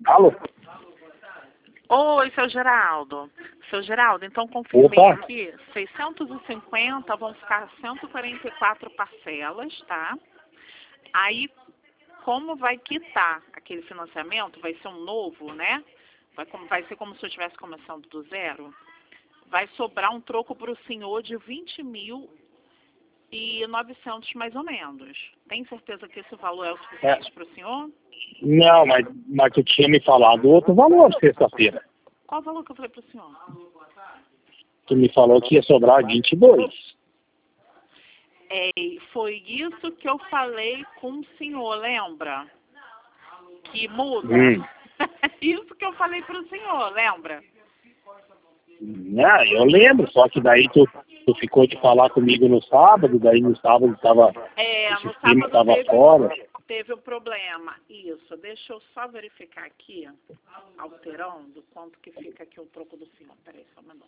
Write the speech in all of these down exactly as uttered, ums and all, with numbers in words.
Alô? Oi, seu Geraldo. Seu Geraldo, então confirmei Opa. aqui, seiscentos e cinquenta vão ficar cento e quarenta e quatro parcelas, tá? Aí, como vai quitar aquele financiamento, vai ser um novo, né? Vai, como- vai ser como se eu estivesse começando do zero. Vai sobrar um troco para o senhor de vinte mil e novecentos mais ou menos. Tem certeza que esse valor é o suficiente É. para o senhor? Não, mas, mas tu tinha me falado outro valor sexta-feira. Qual o valor que eu falei para o senhor? Tu me falou que ia sobrar vinte e dois. É, foi isso que eu falei com o senhor, lembra? Que muda. Hum. Isso que eu falei para o senhor, lembra? Ah, eu lembro, só que daí tu, tu ficou de falar comigo no sábado, daí no sábado tava, É, o no sistema sábado estava teve, fora. teve um problema. Isso, deixa eu só verificar aqui, alterando, quanto que fica aqui o troco do senhor. Peraí, só um minuto.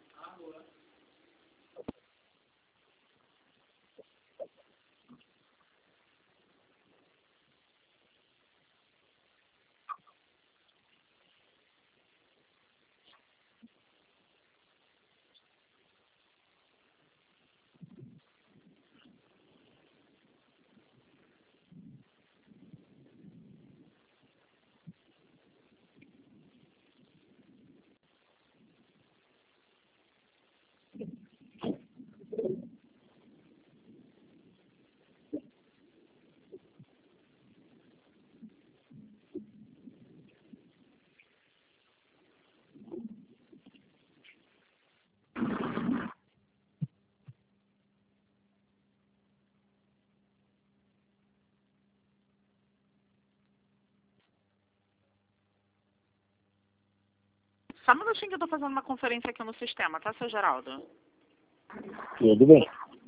Só um minutinho que eu tô fazendo uma conferência aqui no sistema, tá, seu Geraldo? Tudo bem.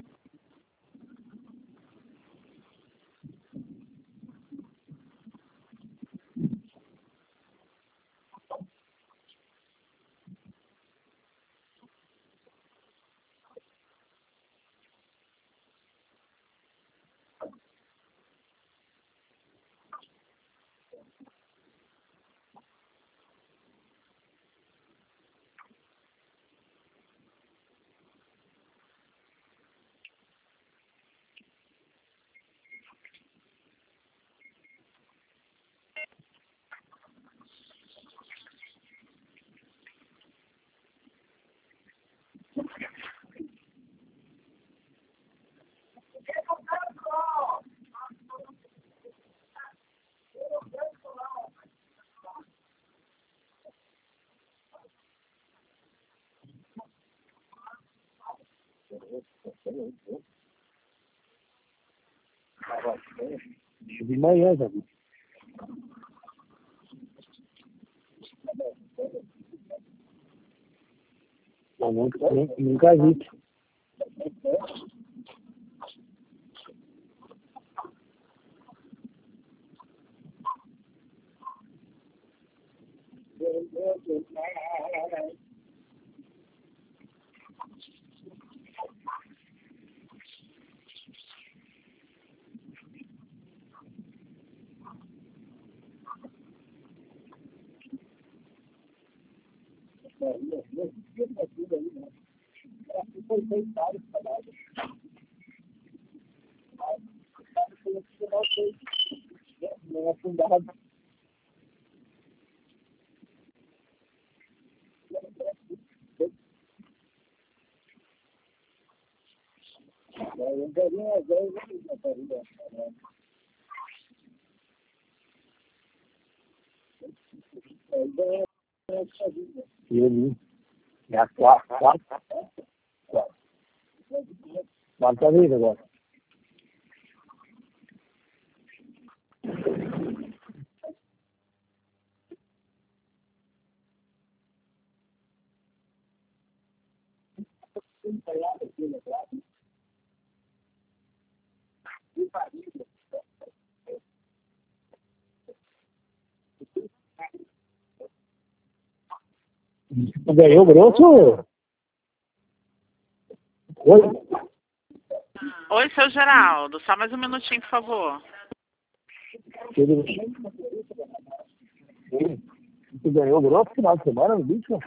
De manhã já vi. Eu nunca, nunca vi. Não afundado. Eu daria umas dez e ele é a quarta, quarta, quarta. Quarta vez agora. Tu ganhou grosso? Oi? Oi, seu Geraldo. Só mais um minutinho, por favor. Tudo bem. Hum. ganhou o grosso final de semana no bicho.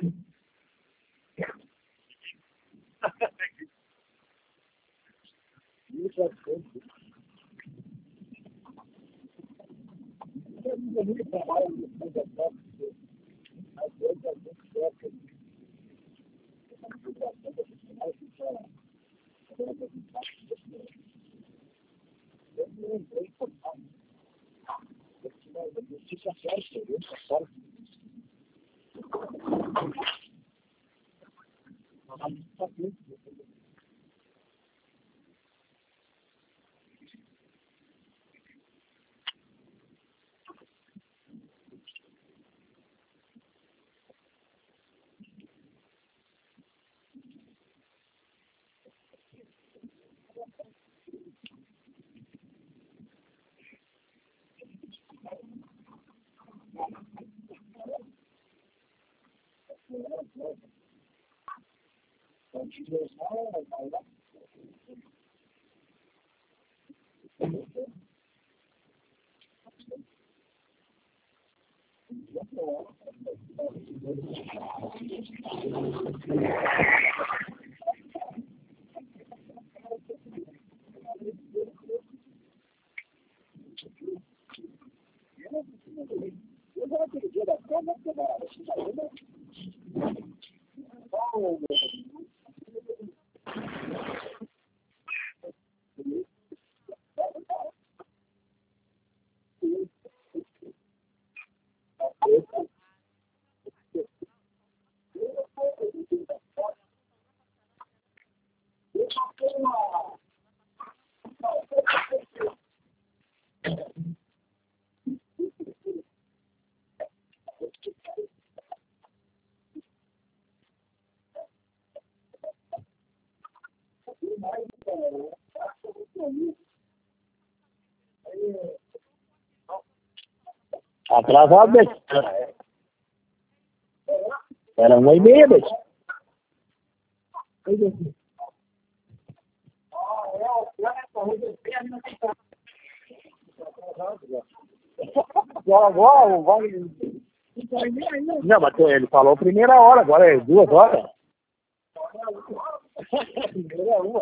Atrasado, Beto. Era uma e meia, Beto. Agora vai. Não, mas ele falou primeira hora, agora é duas horas. Primeira uma.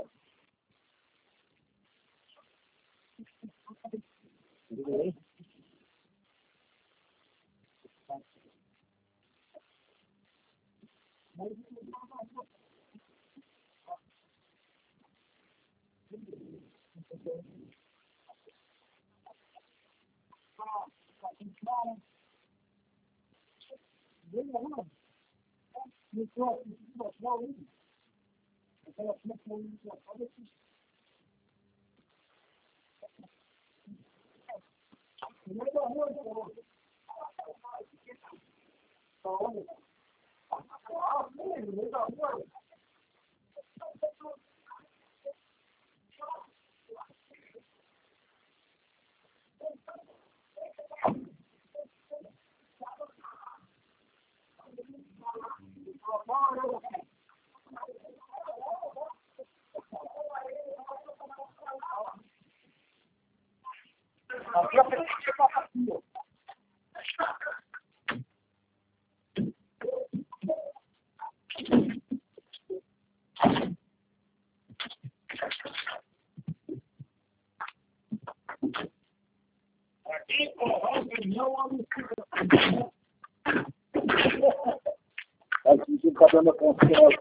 Aqui você está dando a confiança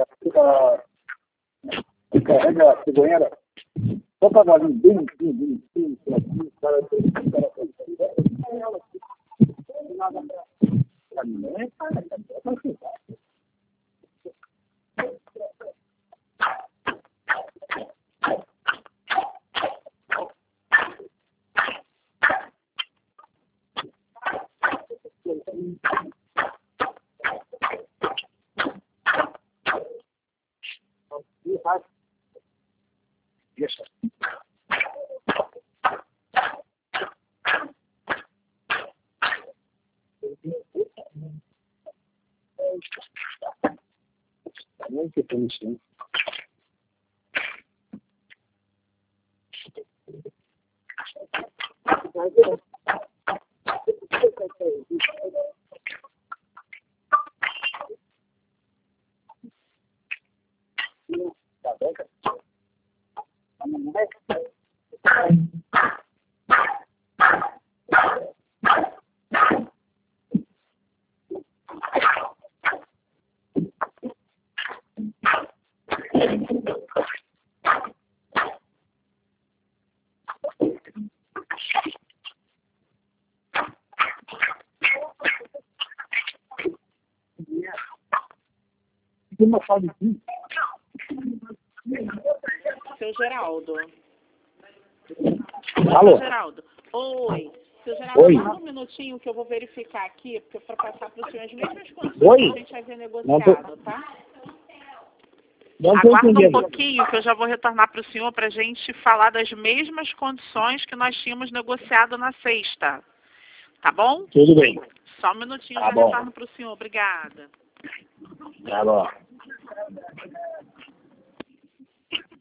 na carrega a cegonheira. Só para dar bem, bem, bem, bem, aqui, o cara tem que ficar deixa. Não que tem isso. Tem uma fase aqui. Seu Geraldo. Alô? Seu Geraldo. Oi. Seu Geraldo, Oi. dá um minutinho que eu vou verificar aqui, porque para passar para o senhor as mesmas condições Oi. que a gente havia Não negociado, tô- tá? Não estou Aguarda um entendendo. pouquinho que eu já vou retornar para o senhor para a gente falar das mesmas condições que nós tínhamos negociado na sexta. Tá bom? Tudo bem. Só um minutinho, Tá já bom. retorno para o senhor. Obrigada. Tá bom.